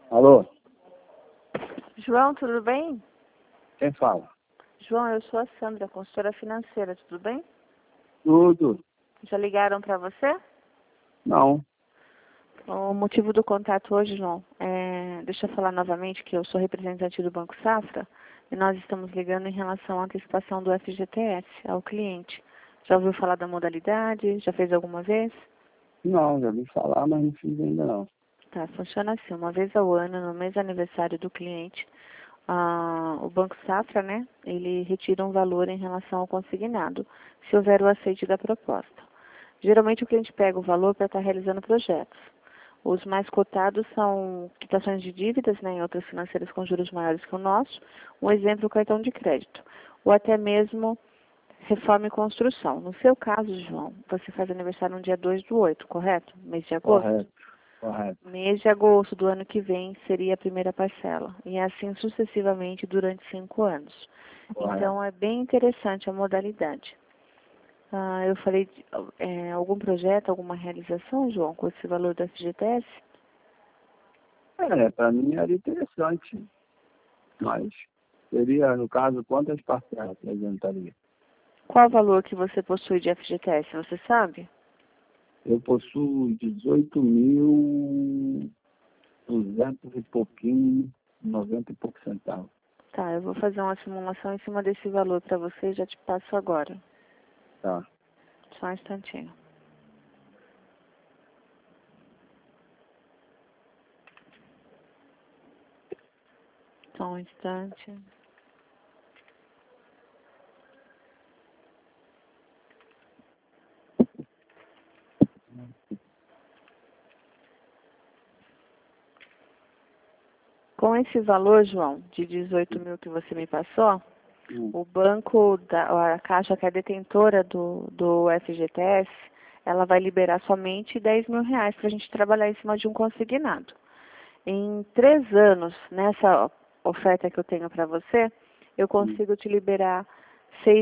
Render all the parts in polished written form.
Alô? João, tudo bem? Quem fala? João, eu sou a Sandra, consultora financeira, tudo bem? Tudo. Já ligaram para você? Não. O motivo do contato hoje, João, deixa eu falar novamente que eu sou representante do Banco Safra e nós estamos ligando em relação à antecipação do FGTS ao cliente. Já ouviu falar da modalidade? Já fez alguma vez? Não, já ouvi falar, mas não fiz ainda não. Tá, funciona assim, uma vez ao ano, no mês aniversário do cliente, o Banco Safra, né, ele retira um valor em relação ao consignado, se houver o aceite da proposta. Geralmente o cliente pega o valor para estar realizando projetos. Os mais cotados são quitações de dívidas, né, em outras financeiras com juros maiores que o nosso, um exemplo, o cartão de crédito, ou até mesmo reforma e construção. No seu caso, João, você faz aniversário no dia 2/8, correto? Mês de agosto? Correto, correto. Mês de agosto do ano que vem seria a primeira parcela, e assim sucessivamente durante 5 anos. Correto. Então, é bem interessante a modalidade. Eu falei de algum projeto, alguma realização, João, com esse valor do FGTS? Para mim era interessante, mas seria, no caso, quantas parcelas apresentaria? Qual o valor que você possui de FGTS, você sabe? Eu possuo 18.200 e pouquinho, 90 e poucos centavos. Tá, eu vou fazer uma simulação em cima desse valor para você e já te passo agora. Tá. Só um instantinho. Só um instante. Com esse valor, João, de 18 mil que você me passou, o banco, a Caixa, que é a detentora do FGTS, ela vai liberar somente 10 mil reais para a gente trabalhar em cima de um consignado. Em 3 anos, nessa oferta que eu tenho para você, eu consigo te liberar R$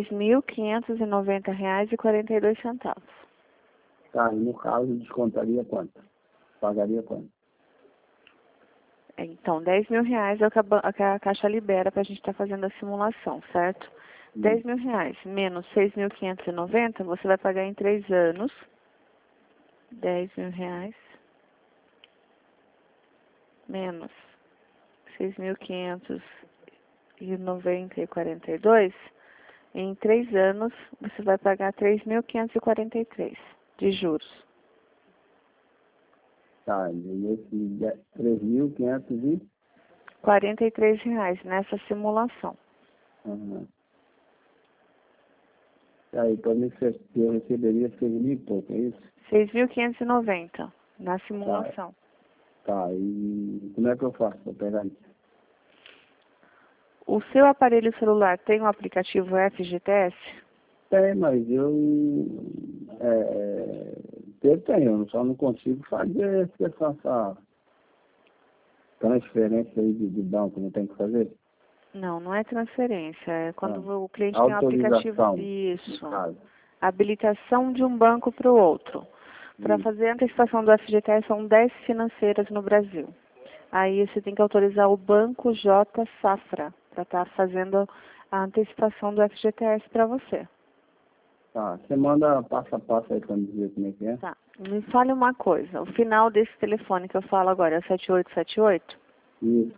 6.590,42. Tá, e no caso, descontaria quanto? Pagaria quanto? Então, 10 mil reais é o que a Caixa libera para a gente estar fazendo a simulação, certo? 10 mil reais menos 6.590, você vai pagar em 3 anos. 10 mil reais menos 6.590,42. Em 3 anos, você vai pagar 3.543 de juros. Tá, e esse 3.500 e... R$ 43 nessa simulação. Uhum. Aí, para mim, eu receberia 6.000 e pouco, é isso? 6.590 na simulação. Tá, e como é que eu faço para pegar isso? O seu aparelho celular tem o aplicativo FGTS? Tem, mas eu tenho, só não consigo fazer essa transferência aí de banco, não tem que fazer? Não, não é transferência. É quando o cliente tem um aplicativo. Autorização, Isso. no caso. Habilitação de um banco para o outro. Para fazer a antecipação do FGTS são 10 financeiras no Brasil. Aí você tem que autorizar o Banco J Safra para estar fazendo a antecipação do FGTS para você. Tá, você manda passo a passo aí para me dizer como é que é? Tá. Me fale uma coisa. O final desse telefone que eu falo agora é 7878? Isso,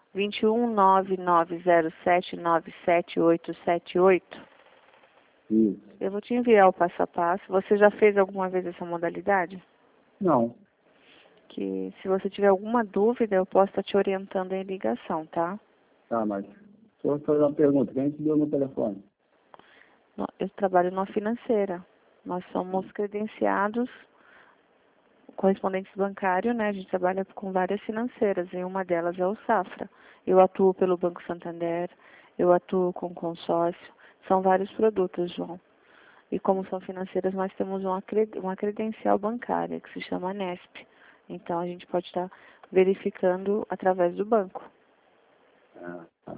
21 997977878. isso. Eu vou te enviar o passo a passo. Você já fez alguma vez essa modalidade? Não, Que se você tiver alguma dúvida, eu posso estar te orientando em ligação, tá? tá, mas só fazer uma pergunta, quem te deu no telefone? Eu trabalho numa financeira. Nós somos credenciados, correspondentes bancários, né? A gente trabalha com várias financeiras e uma delas é o Safra. Eu atuo pelo Banco Santander, eu atuo com consórcio. São vários produtos, João. E como são financeiras, nós temos uma credencial bancária que se chama Nesp. Então, a gente pode estar verificando através do banco. Ah, tá.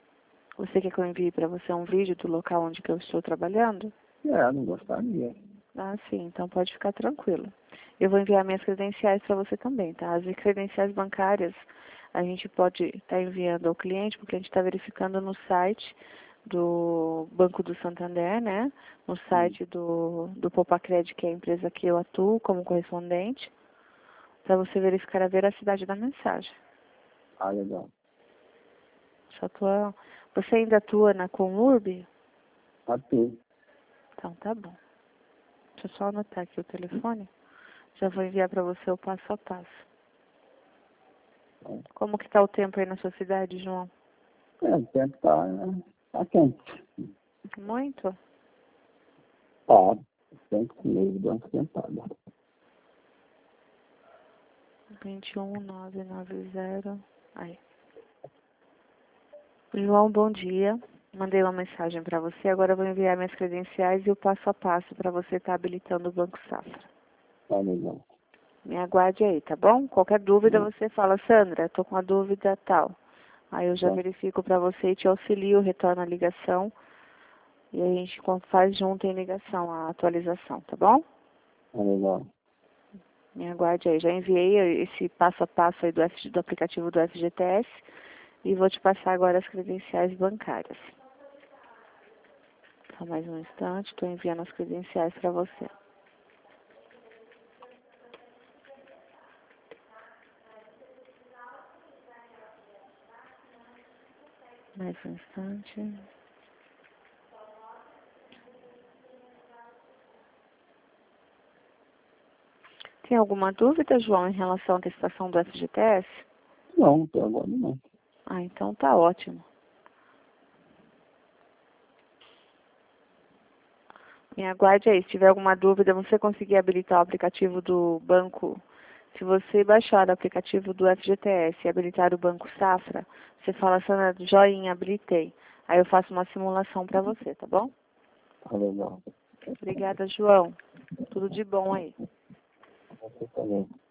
Você quer que eu envie para você um vídeo do local onde que eu estou trabalhando? Não gostaria. Ah, sim, então pode ficar tranquilo. Eu vou enviar minhas credenciais para você também, tá? As credenciais bancárias a gente pode estar enviando ao cliente, porque a gente está verificando no site do Banco do Santander, né? No site do Popacred, que é a empresa que eu atuo como correspondente, para você verificar a veracidade da mensagem. Ah, legal. Você ainda atua na Conurb? Atuo. Então tá bom. Deixa eu só anotar aqui o telefone. Já vou enviar para você o passo a passo. Como que tá o tempo aí na sua cidade, João? O tempo tá quente. Muito? Tá. Tempo meio de uma esquentada. 21990. Aí. João, bom dia. Mandei uma mensagem para você. Agora eu vou enviar minhas credenciais e o passo a passo para você estar habilitando o Banco Safra. Tá legal. Me aguarde aí, tá bom? Qualquer dúvida você fala, Sandra, tô com a dúvida tal. Aí eu já verifico para você e te auxilio, retorno a ligação. E a gente faz junto em ligação a atualização, tá bom? Tá legal. Me aguarde aí. Já enviei esse passo a passo aí do aplicativo do FGTS e vou te passar agora as credenciais bancárias. Só mais um instante, estou enviando as credenciais para você. Mais um instante. Tem alguma dúvida, João, em relação à antecipação do FGTS? Não, até agora não. Ah, então tá ótimo. Me aguarde aí. Se tiver alguma dúvida, você conseguir habilitar o aplicativo do banco. Se você baixar o aplicativo do FGTS e habilitar o Banco Safra, você fala, Sandra, joinha, habilitei. Aí eu faço uma simulação para você, tá bom? Tá legal. Obrigada, João. Tudo de bom aí. Você também.